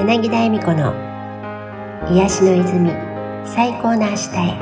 柳田恵美子の癒しの泉、最高の明日へ。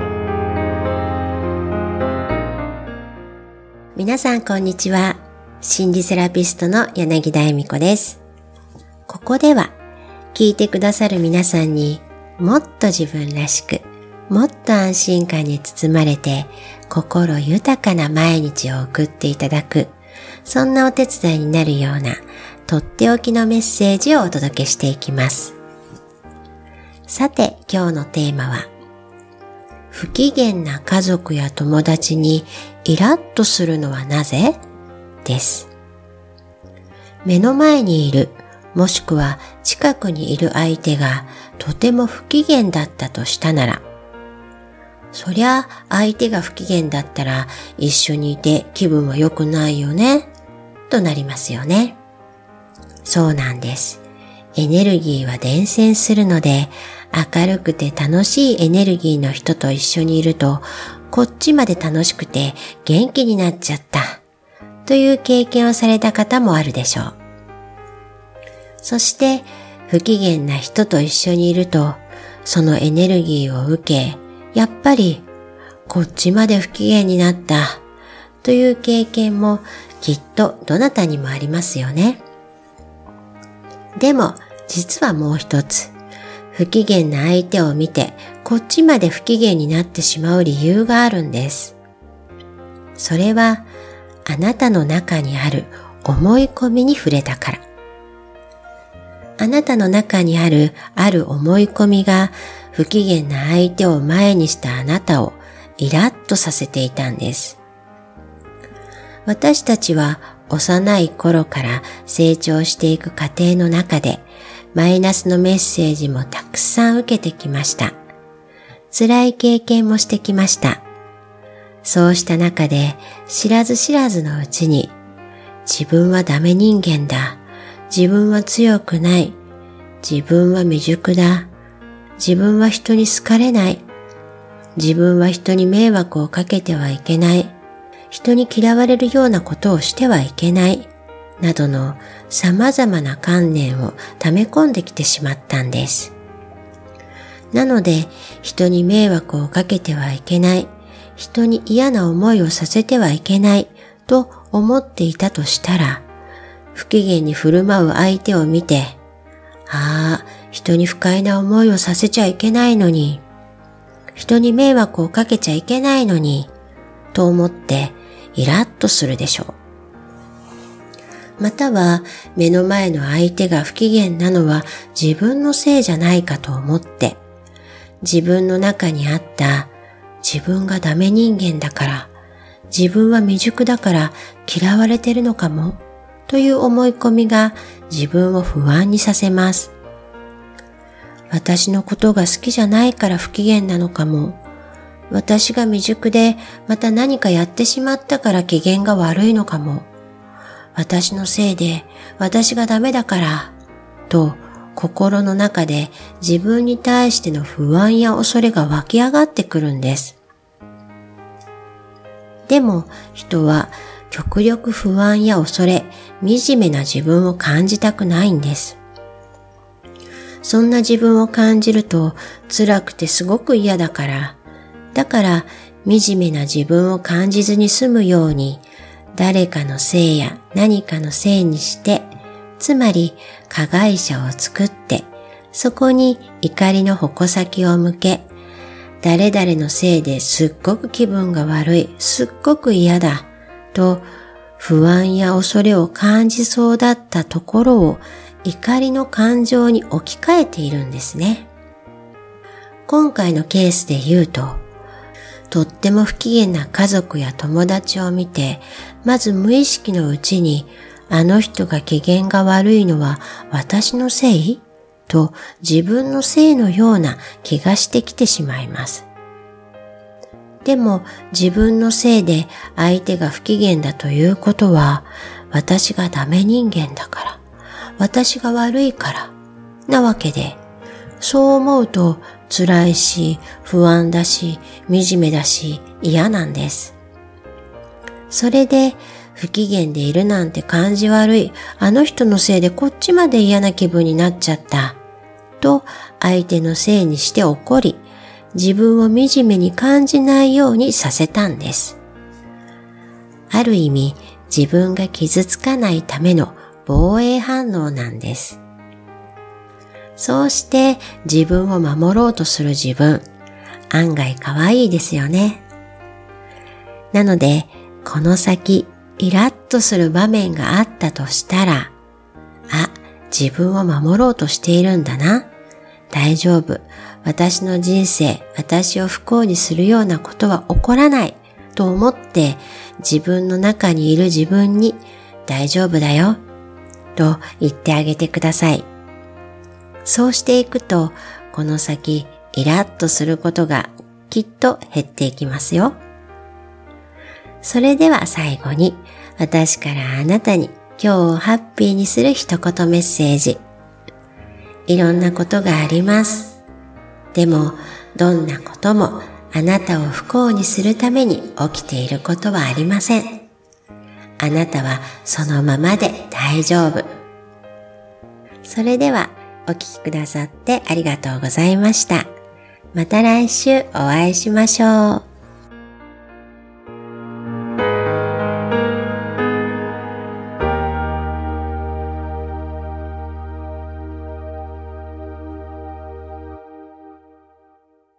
皆さんこんにちは。心理セラピストの柳田恵美子です。ここでは聞いてくださる皆さんにもっと自分らしく、もっと安心感に包まれて心豊かな毎日を送っていただく、そんなお手伝いになるようなとっておきのメッセージをお届けしていきます。さて今日のテーマは、不機嫌な家族や友達にイラッとするのはなぜ？です。目の前にいる、もしくは近くにいる相手がとても不機嫌だったとしたなら、そりゃ相手が不機嫌だったら一緒にいて気分は良くないよねとなりますよね。そうなんです。エネルギーは伝染するので、明るくて楽しいエネルギーの人と一緒にいると、こっちまで楽しくて元気になっちゃったという経験をされた方もあるでしょう。そして不機嫌な人と一緒にいると、そのエネルギーを受け、やっぱりこっちまで不機嫌になったという経験もきっとどなたにもありますよね。でも実はもう一つ、不機嫌な相手を見てこっちまで不機嫌になってしまう理由があるんです。それはあなたの中にある思い込みに触れたから。あなたの中にある思い込みが不機嫌な相手を前にしたあなたをイラッとさせていたんです。私たちは幼い頃から成長していく過程の中でマイナスのメッセージもたくさん受けてきました。辛い経験もしてきました。そうした中で知らず知らずのうちに、自分はダメ人間だ、自分は強くない、自分は未熟だ、自分は人に好かれない、自分は人に迷惑をかけてはいけない、人に嫌われるようなことをしてはいけない、などの様々な観念を溜め込んできてしまったんです。なので、人に迷惑をかけてはいけない、人に嫌な思いをさせてはいけないと思っていたとしたら、不機嫌に振る舞う相手を見て、人に不快な思いをさせちゃいけないのに、人に迷惑をかけちゃいけないのに、と思ってイラッとするでしょう。または目の前の相手が不機嫌なのは自分のせいじゃないかと思って、自分の中にあった自分がダメ人間だから、自分は未熟だから嫌われてるのかもという思い込みが自分を不安にさせます。私のことが好きじゃないから不機嫌なのかも。私が未熟でまた何かやってしまったから機嫌が悪いのかも。私のせいで私がダメだからと心の中で自分に対しての不安や恐れが湧き上がってくるんです。でも人は極力不安や恐れ、惨めな自分を感じたくないんです。そんな自分を感じると辛くてすごく嫌だから、惨めな自分を感じずに済むように、誰かのせいや何かのせいにして、つまり加害者を作って、そこに怒りの矛先を向け、誰々のせいですっごく気分が悪い、すっごく嫌だ、と不安や恐れを感じそうだったところを怒りの感情に置き換えているんですね。今回のケースで言うと、とっても不機嫌な家族や友達を見て、まず無意識のうちに、あの人が機嫌が悪いのは私のせい？と自分のせいのような気がしてきてしまいます。でも自分のせいで相手が不機嫌だということは、私がダメ人間だから、私が悪いからなわけで、そう思うと辛いし、不安だし、惨めだし、嫌なんです。それで不機嫌でいるなんて感じ悪い、あの人のせいでこっちまで嫌な気分になっちゃったと相手のせいにして怒り、自分を惨めに感じないようにさせたんです。ある意味、自分が傷つかないための防衛反応なんです。そうして自分を守ろうとする自分、案外可愛いですよね。なので、この先イラッとする場面があったとしたら、自分を守ろうとしているんだな。大丈夫。私の人生、私を不幸にするようなことは起こらないと思って自分の中にいる自分に大丈夫だよと言ってあげてください。そうしていくと、この先イラッとすることがきっと減っていきますよ。それでは最後に、私からあなたに今日をハッピーにする一言メッセージ。いろんなことがあります。でも、どんなこともあなたを不幸にするために起きていることはありません。あなたはそのままで大丈夫。それでは、お聞きくださってありがとうございました。また来週お会いしましょう。